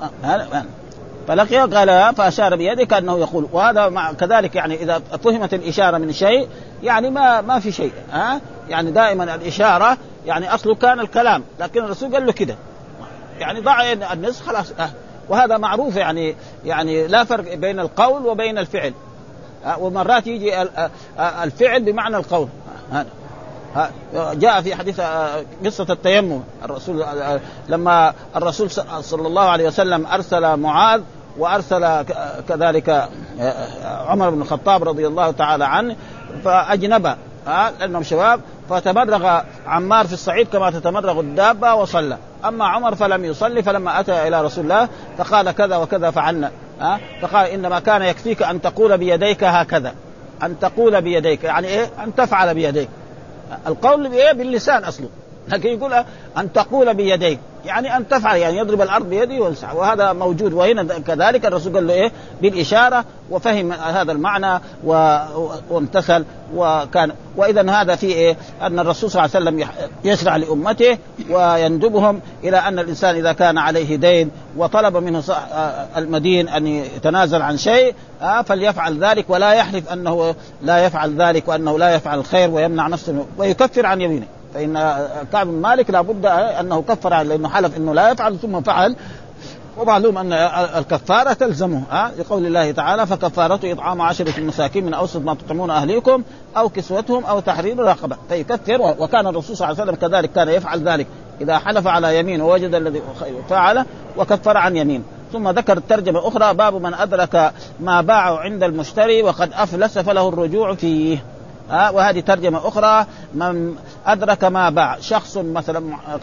فلقي قال فأشار بيده كأنه يقول. وهذا مع كذلك يعني إذا فهمت الإشارة من شيء يعني ما ما في شيء. ها يعني دائما الإشارة يعني أصله كان الكلام، لكن الرسول قال له كده يعني ضع النص خلاص. أه. وهذا معروف يعني يعني لا فرق بين القول وبين الفعل. أه. ومرات يجي الفعل بمعنى القول. أه. أه. جاء في حديث قصة التيمم، الرسول لما الرسول صلى الله عليه وسلم أرسل معاذ وأرسل كذلك عمر بن الخطاب رضي الله تعالى عنه فأجنب أه. لأنهم شباب، فتمرغ عمار في الصعيد كما تتمرغ الدابة وصلى، أما عمر فلم يصلي. فلما أتى إلى رسول الله فقال كذا وكذا فعلنا. أه؟ فقال إنما كان يكفيك أن تقول بيديك هكذا، أن تقول بيديك يعني إيه أن تفعل بيديك. القول بإيه باللسان أصله، لكن يقول أن تقول بيديك يعني أن تفعل، يعني يضرب الأرض بيده ويمسح. وهذا موجود. وهنا كذلك الرسول قال له إيه بالإشارة وفهم هذا المعنى وامتثل. وكان وإذا هذا فيه إيه أن الرسول صلى الله عليه وسلم يشرع لأمته ويندبهم إلى أن الإنسان إذا كان عليه دين وطلب منه المدين أن يتنازل عن شيء فليفعل ذلك ولا يحلف أنه لا يفعل ذلك وأنه لا يفعل الخير ويمنع نفسه ويكفر عن يمينه. فإن كعب بن مالك لابد أنه كفر لأنه حلف أنه لا يفعل ثم فعل. ومعلوم أن الكفارة تلزمه أه؟ لقول الله تعالى فكفارته إطعام عشرة مساكين من أوسط ما تطعمون أهليكم أو كسوتهم أو تحرير رقبة فيكفر. وكان الرسول صلى الله عليه وسلم كذلك كان يفعل ذلك إذا حلف على يمين ووجد الذي فعله وكفر عن يمين. ثم ذكر الترجمة أخرى باب من أدرك ما باعه عند المشتري وقد أفلس فله الرجوع فيه. ها وهذه ترجمة أخرى من أدرك ما باع، شخص مثلا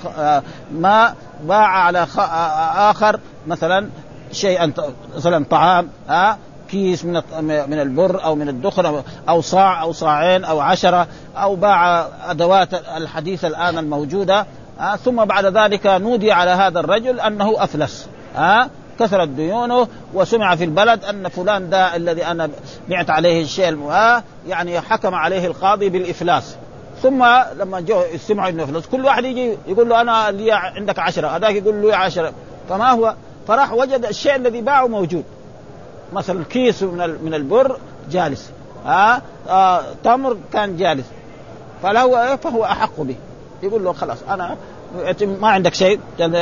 ما باع على آخر مثلا شيئا مثلا طعام ها كيس من من البر أو من الدخن أو صاع أو صاعين أو عشرة أو باع أدوات الحديث الآن الموجودة ها ثم بعد ذلك نودي على هذا الرجل أنه أفلس ها كثرت ديونه وسمع في البلد أن فلان ده الذي أنا بعت عليه الشيء المؤاه يعني حكم عليه القاضي بالإفلاس. ثم لما جو يسمعوا إنه إفلاس كل واحد يجي يقول له أنا لي عندك عشرة، هذاك يقول له عشرة، فما هو فراح وجد الشيء الذي باعه موجود، مثلا كيس من من البر جالس ها آه تمر كان جالس، فله إيه فهو أحق به. يقول له خلاص أنا ما عندك شيء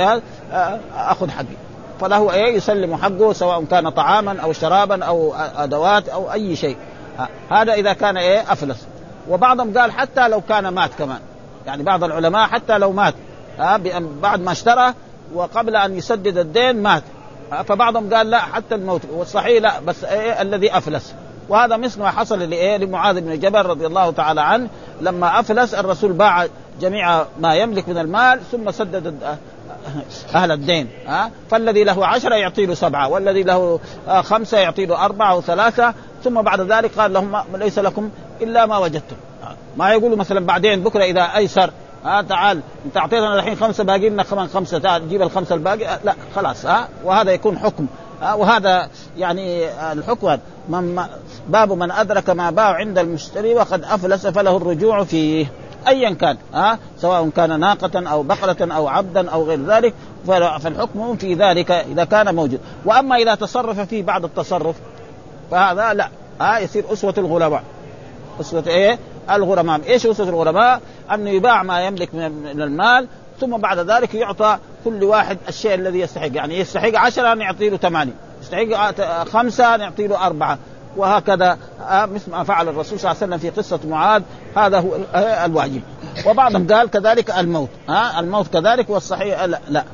أخذ حقي، فله ايه يسلم حقه سواء كان طعاما او شرابا او ادوات او اي شيء. هذا اذا كان ايه افلس. وبعضهم قال حتى لو كان مات كمان، يعني بعض العلماء حتى لو مات بعد ما اشترى وقبل ان يسدد الدين مات، فبعضهم قال لا حتى الموت. والصحيح لا بس ايه الذي افلس. وهذا مثل ما حصل لإيه لمعاذ بن جبل رضي الله تعالى عنه لما أفلس الرسول باع جميع ما يملك من المال ثم سدد أهل الدين ها فالذي له عشرة يعطي له سبعة والذي له خمسة يعطي له أربعة وثلاثة. ثم بعد ذلك قال لهم ليس لكم إلا ما وجدتم. ما يقولوا مثلا بعدين بكرة إذا أيسر ها تعال انت اعطيتنا الحين خمسة باقي لنا كمان خمسة تعال جيب الخمسة الباقي، لا خلاص ها وهذا يكون حكم. وهذا يعني الحكم من باب من أدرك ما باع عند المشتري وقد أفلس فله الرجوع فيه أيا كان ها سواء كان ناقة أو بقرة أو عبدا أو غير ذلك، فالحكم في ذلك إذا كان موجود. وأما إذا تصرف فيه بعد التصرف فهذا لا ها يصير أسوة الغرباء. أسوة إيه الغرماء. إيش أسوة الغرباء؟ أنه يباع ما يملك من المال ثم بعد ذلك يعطى كل واحد الشيء الذي يستحق. يعني يستحق عشرة نعطي له ثمانية، يستحق خمسة نعطي له أربعة، وهكذا مثل ما فعل الرسول صلى الله عليه وسلم في قصة معاذ. هذا هو الواجب. وبعضهم قال كذلك الموت، ها الموت كذلك. والصحيح لا, لا.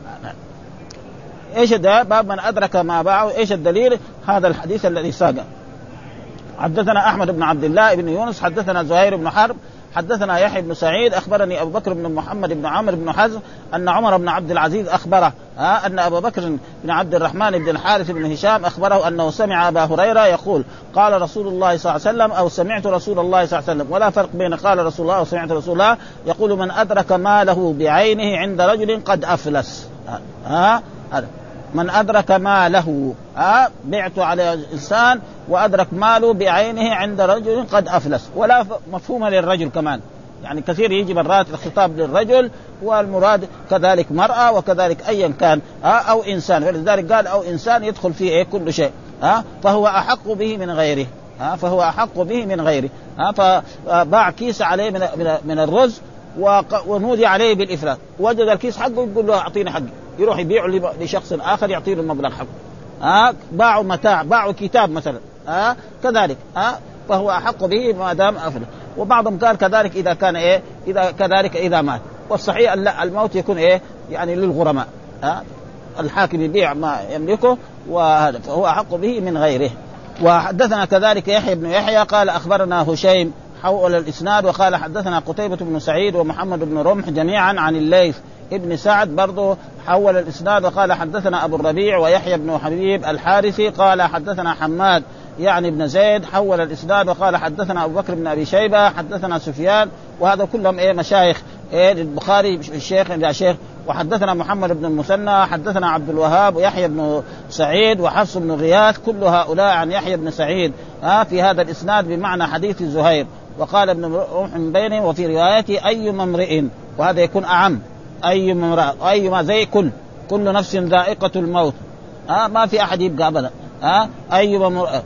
إيش ده؟ باب من أدرك ما باعه. إيش الدليل؟ هذا الحديث الذي ساقه. حدثنا أحمد بن عبد الله بن يونس حدثنا زهير بن حرب حدثنا يحيى بن سعيد أخبرني أبو بكر بن محمد بن عمرو بن حزم أن عمر بن عبد العزيز أخبره ها أن أبو بكر بن عبد الرحمن بن الحارث بن هشام أخبره أنه سمع أبا هريرة يقول قال رسول الله صلى الله عليه وسلم أو سمعت رسول الله صلى الله عليه وسلم، ولا فرق بين قال رسول الله وسمعت رسول الله. يقول من أدرك ماله بعينه عند رجل قد أفلس. ها هذا من أدرك ماله، ها بعت على إنسان وأدرك ماله بعينه عند رجل قد أفلس. ولا مفهوم للرجل كمان، يعني كثير يجي مرات الخطاب للرجل والمراد كذلك مرأة وكذلك أيا كان أو إنسان. فلذلك قال أو إنسان يدخل فيه إيه كل شيء، ها فهو أحق به من غيره، ها فهو أحق به من غيره. ها فباع كيس عليه من من الرز ونودي عليه بالإفلاس، وجد الكيس حقه يقول له أعطيني حقي، يروح يبيعه لشخص آخر يعطيه المبلغ حقه. ها باعوا متاع، باعوا كتاب مثلا، ها كذلك ها فهو أحق به ما دام أفلس. وبعضهم قال كذلك إذا كان إيه إذا كذلك إذا مات. والصحيح أن الموت يكون إيه يعني للغرماء، ها الحاكم يبيع ما يملكه وهذا فهو أحق به من غيره. وحدثنا كذلك يحيى بن يحيى قال أخبرنا هشيم حول الإسناد وقال حدثنا قتيبة بن سعيد ومحمد بن رمح جميعا عن الليث ابن سعد برضو حول الإسناد وقال حدثنا أبو الربيع ويحيى بن حبيب الحارثي قال حدثنا حماد يعني بن زيد حول الإسناد وقال حدثنا أبو بكر بن أبي شيبة حدثنا سفيان. وهذا كلهم إيه مشايخ إيه البخاري الشيخ إلى شيخ. وحدثنا محمد بن المثنى حدثنا عبد الوهاب ويحيى بن سعيد وحفص بن غياث كل هؤلاء عن يحيى بن سعيد ها في هذا الإسناد بمعنى حديث زهير. وقال ابن روح من بينهم وفي روايته أي امرئ، وهذا يكون أعم، أي امرأة أي ما زي كل كل نفس ذائقة الموت، ها ما في أحد يبقى أبدا. ها أي امرأة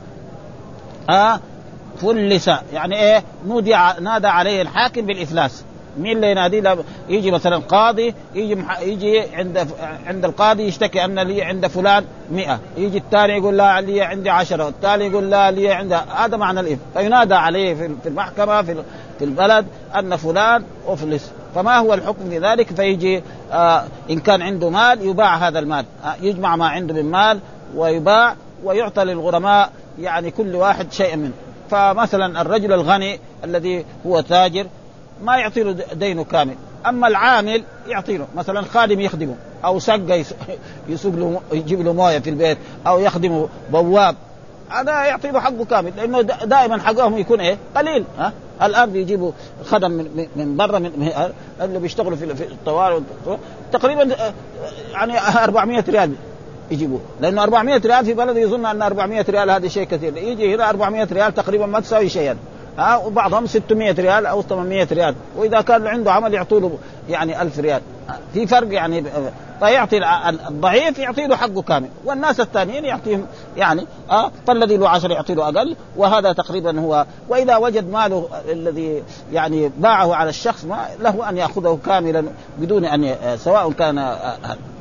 ها فلس يعني إيه نودي نادى عليه الحاكم بالإفلاس. مين اللي ينادي له؟ يجي مثلا قاضي يجي مح... يجي عند عند القاضي يشتكي أن لي عند فلان مئة، يجي الثاني يقول لا لي عندي عشرة، الثاني يقول لا لي عند، هذا معنى الإف. فينادى عليه في المحكمة في في البلد أن فلان أفلس. فما هو الحكم في ذلك؟ فيجي آه إن كان عنده مال يباع هذا المال، آه يجمع ما عنده من مال ويباع ويعطى للغرماء يعني كل واحد شيء منه. فمثلا الرجل الغني الذي هو تاجر ما يعطي له دينه كامل، أما العامل يعطي له مثلا خادم يخدمه أو سقة يسوق له يجيب له موية في البيت أو يخدمه بواب، هذا يعطي له حقه كامل لأنه دائما حقهم يكون إيه قليل. ها الآن بيجيبوا خدم من من برا من اللي بيشتغلوا في الطوارئ تقريبا يعني أربعمائة ريال يجيبوه، لأنه أربعمائة ريال في بلد يظن أن أربعمائة ريال هذا شيء كثير، يجي هنا أربعمائة ريال تقريبا ما تساوي شيئا. ها وبعضهم ستمائة ريال أو ثمانمائة ريال، وإذا كان عنده عمل يعطوله يعني ألف ريال، في فرق يعني. فيعطي الضعيف يعطي له حقه كامل، والناس الثانيين يعطيهم يعني اه فالذي له عشر يعطي له أقل، وهذا تقريبا هو. وإذا وجد ماله الذي يعني باعه على الشخص ما له أن يأخذه كاملا بدون أن سواء كان آه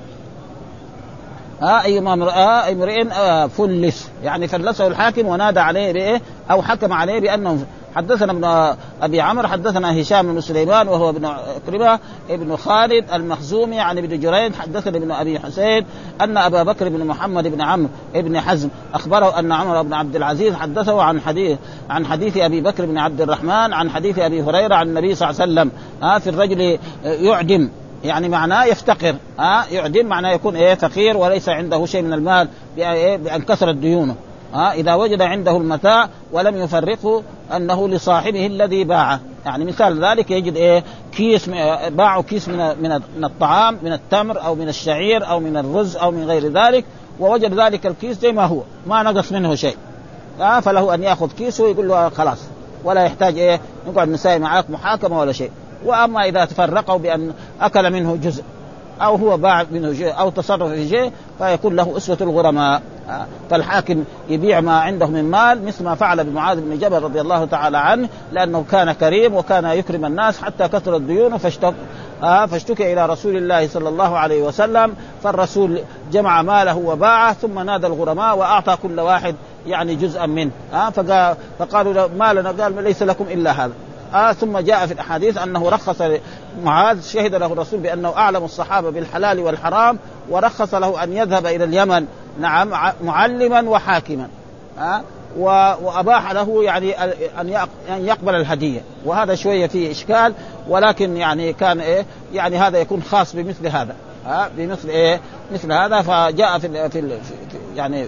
ها أي امرأة أي امرئ فلس يعني فلسه الحاكم ونادى عليه بإيه أو حكم عليه بأنه. حدثنا ابن أبي عمرو حدثنا هشام بن سليمان وهو ابن كريمة ابن خالد المخزومي عن ابن جريج حدثنا ابن أبي حسين أن أبا بكر بن محمد بن عمرو ابن حزم أخبره أن عمر بن عبد العزيز حدثه عن حديث عن حديث أبي بكر بن عبد الرحمن عن حديث أبي هريرة عن النبي صلى الله عليه وسلم ها في الرجل يعدم يعني معناه يفتقر، ها يعدم معناه يكون ايه فقير وليس عنده شيء من المال بأن كثرت ديونه. ها إذا وجد عنده المتاع ولم يفرقه أنه لصاحبه الذي باعه. يعني مثال ذلك يجد إيه كيس باعوا كيس من من الطعام من التمر أو من الشعير أو من الرز أو من غير ذلك، ووجد ذلك الكيس زي ما هو ما نقص منه شيء، ها فله أن يأخذ كيسه ويقول له خلاص ولا يحتاج إيه نقعد نساوي معك محاكمة ولا شيء. وأما إذا تفرقوا بأن أكل منه جزء أو هو باع منه شيء أو تصرف في شيء فيكون له أسوة الغرماء. فالحاكم يبيع ما عنده من مال مثل ما فعل بمعاذ بن جبل رضي الله تعالى عنه، لأنه كان كريم وكان يكرم الناس حتى كثرت ديونه فاشتكى آه فاشتكى إلى رسول الله صلى الله عليه وسلم، فالرسول جمع ماله وباعه ثم نادى الغرماء وأعطى كل واحد يعني جزءا منه. آه فقالوا ما لنا، قال ليس لكم إلا هذا. آه ثم جاء في الأحاديث أنه رخص معاذ، شهد له الرسول بأنه أعلم الصحابة بالحلال والحرام، ورخص له أن يذهب إلى اليمن نعم معلما وحاكما. آه وأباح له يعني أن يقبل الهدية، وهذا شوية فيه إشكال، ولكن يعني كان إيه يعني هذا يكون خاص بمثل هذا آه بمثل إيه مثل هذا. فجاء في في يعني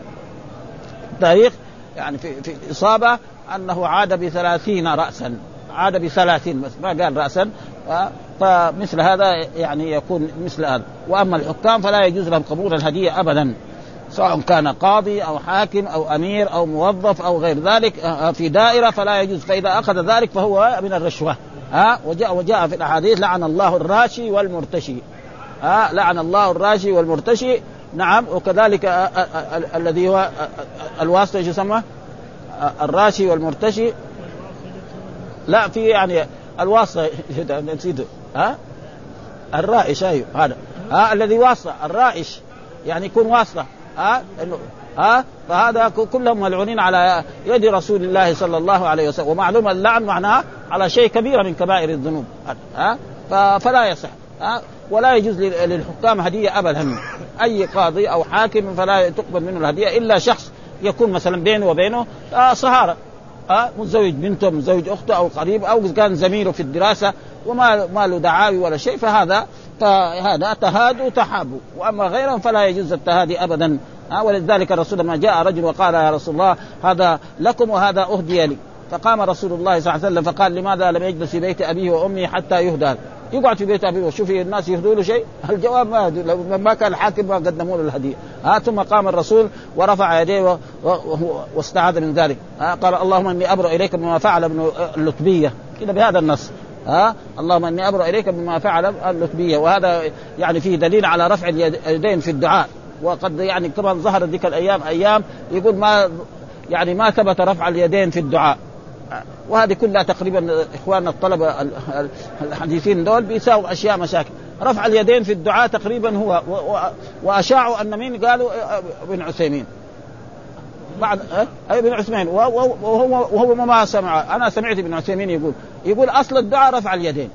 تاريخ يعني في في الإصابة أنه عاد بثلاثين رأسا، عاد بثلاثين بس ما قال رأسا. فمثل هذا يعني يكون مثل هذا. وأما الحكام فلا يجوز لهم قبول الهدية أبدا، سواء كان قاضي أو حاكم أو أمير أو موظف أو غير ذلك في دائرة فلا يجوز، فإذا أخذ ذلك فهو من الرشوة. ها وجاء وجاء في الأحاديث لعن الله الراشي والمرتشي. ها لعن الله الراشي والمرتشي نعم. وكذلك الذي هو الواسطة ايش يسمى الراشي والمرتشي، لا في يعني الواسطة نسيته ها الرائش ايوه هذا ها الذي واسطة الرائش يعني يكون واسطة ها انه ها فهذا كلهم ملعونين على يد رسول الله صلى الله عليه وسلم. ومعلوم اللعن معناه على شيء كبير من كبائر الذنوب ها فلا يصح ها. ولا يجوز للحكام هدية أبدا، أي قاضي أو حاكم فلا تقبل منه الهدية إلا شخص يكون مثلا بينه وبينه صهارة أه متزوج بنته متزوج أخته أو قريب أو كان زميله في الدراسة وما ما له دعاوي ولا شيء، فهذا فهذا تهاد وتحاب. وأما غيرهم فلا يجوز التهادي أبدا أه. ولذلك الرسول لما جاء رجل وقال يا رسول الله هذا لكم وهذا أهدي لي، فقام رسول الله صلى الله عليه وسلم فقال لماذا لم يجلس في بيت أبيه وأمه حتى يهدى؟ يقعد في بيت أبيه وشوفي الناس يهدوا له شيء؟ الجواب ما لو ما كان الحاكم ما قدموا له الهدية. ها ثم قام الرسول ورفع يديه واستعاذ من ذلك. ها قال اللهم إني أبرأ إليك بما فعل ابن اللتبية كده بهذا النص. ها اللهم إني أبرأ إليك بما فعل اللتبية. وهذا يعني فيه دليل على رفع اليدين في الدعاء. وقد يعني كمان ظهر ذيك الأيام أيام يقول ما يعني ما ثبت رفع اليدين في الدعاء، وهذه كلها تقريبا إخواننا الطلبة الحديثين دول بيساووا أشياء مشاكل. رفع اليدين في الدعاء تقريبا هو وأشاعوا أن مين قالوا ابن عثيمين بعد أي ابن عثيمين وهو وهو ما سمع. أنا سمعت ابن عثيمين يقول يقول أصل الدعاء رفع اليدين،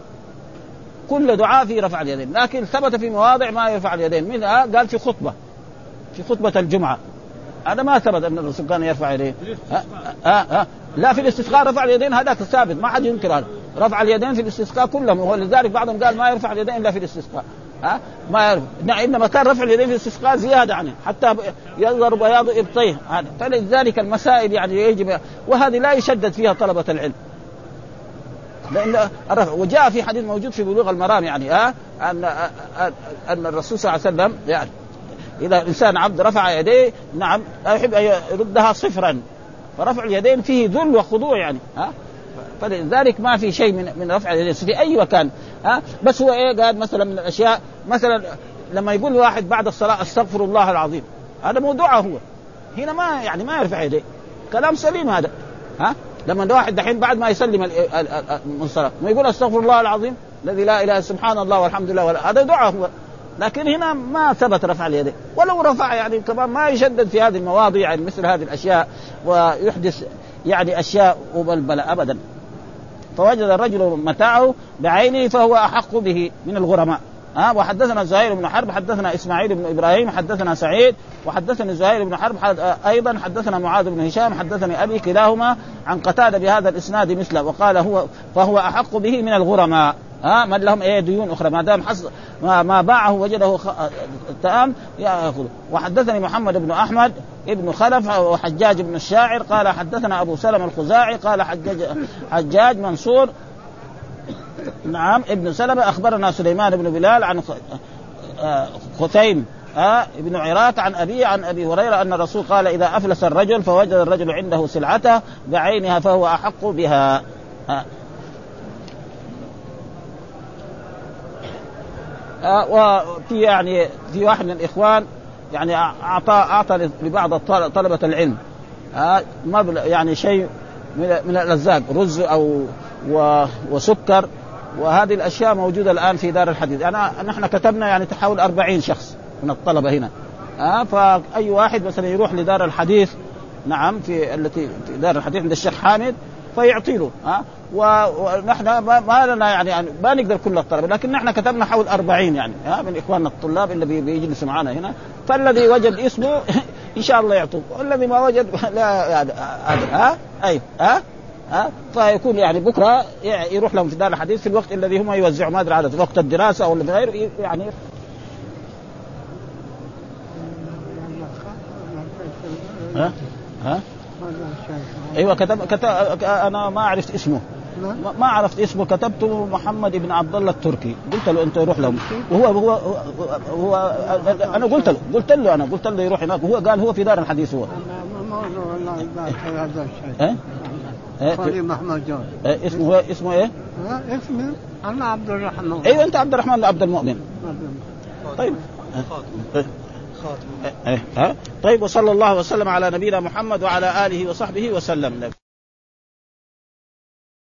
كل دعاء فيه رفع اليدين، لكن ثبت في مواضع ما يرفع اليدين. منها قال في خطبة في خطبة الجمعة، هذا ما ثبت أن الرسول كان يرفع يديه. ها ها ها لا في الاستسقاء رفع اليدين هذاك ثابت ما حد ينكر هذا. رفع اليدين في الاستسقاء كلهم، ولذلك بعضهم قال ما يرفع اليدين إلا في الاستسقاء. ها ما يرفع، إنما كان رفع اليدين في الاستسقاء زيادة عنه حتى يظهر بياض إبطيه هذا. فلذلك المسائل يعني يجب، وهذه لا يشدد فيها طلبة العلم، لأن الرفع. وجاء في حديث موجود في بلوغ المرام يعني ها أن أن الرسول صلى الله عليه وسلم يعني إذا إنسان عبد رفع يديه نعم يحب أن يردها صفرا، فرفع اليدين فيه ذل وخضوع يعني ها. فلذلك ما في شيء من من رفع اليدين في أي مكان ها. بس هو إيه قال مثلا من الأشياء مثلا لما يقول واحد بعد الصلاة استغفر الله العظيم، هذا موضوعه هو هنا ما يعني ما يرفع يديه، كلام سليم هذا ها. لما واحد دحين بعد ما يسلم من الصلاة ما يقول استغفر الله العظيم الذي لا إله سبحان الله والحمد لله، هذا دعاء هو. لكن هنا ما ثبت رفع اليدين، ولو رفع يعني كمان ما يشدد في هذه المواضيع يعني مثل هذه الأشياء ويحدث يعني أشياء وبلبلة أبدا. فوجد الرجل متاعه بعينه فهو أحق به من الغرماء. ها وحدثنا زهير بن حرب حدثنا إسماعيل بن إبراهيم حدثنا سعيد وحدثني زهير بن حرب أيضا حدثنا معاذ بن هشام حدثني أبي كلاهما عن قتادة بهذا الإسناد مثله، وقال هو فهو أحق به من الغرماء. ها من لهم ايه ديون اخرى ما دام حص ما, ما باعه وجده تام ياخذ. وحدثني محمد بن احمد ابن خلف وحجاج بن الشاعر قال حدثنا ابو سلمة الخزاعي قال حجاج حجاج منصور نعم ابن سلمة اخبرنا سليمان بن بلال عن خثيم آه ابن عراك عن أبي عن أبي هريرة أن الرسول قال إذا أفلس الرجل فوجد الرجل عنده سلعته بعينها فهو أحق بها. آه آه وفي يعني في واحد من الإخوان يعني أعطى أعطى لبعض طلبة العلم آه مبلغ يعني شيء من من الأرزاق، رز أو وسكر، وهذه الأشياء موجودة الآن في دار الحديث. أنا نحن كتبنا يعني تحول أربعين شخص من الطلبة هنا آه فأي واحد مثلا يروح لدار الحديث نعم في التي في دار الحديث عند الشيخ حامد فيعطي له ها آه ونحن ما, ما لنا يعني ما نقدر كل الطلبة، لكن نحن كتبنا حول أربعين يعني ها آه من إخواننا الطلاب اللي بيجلسوا معنا هنا، فالذي وجد اسمه إن شاء الله يعطوه، والذي ما وجد لا يعني ها أي ها ها فيكون يعني بكرة يروح لهم في دار الحديث في الوقت الذي هم يوزعوا ما أدري عدد وقت الدراسة أو غيره يعني. ها ها ايوه كتب, كتب انا ما عرفت اسمه ما عرفت اسمه كتبته محمد بن عبد الله التركي، قلت له انت روح لهم، وهو هو, هو, هو انا قلت له قلت له انا قلت له يروح هناك، وهو قال هو في دار الحديث هو ها خالي محمد جون اسمه اسمه ايه اسمه انا عبد الرحمن. ايوه انت عبد الرحمن عبد المؤمن. طيب ها طيب وصلى الله وسلم على نبينا محمد وعلى آله وصحبه وسلم.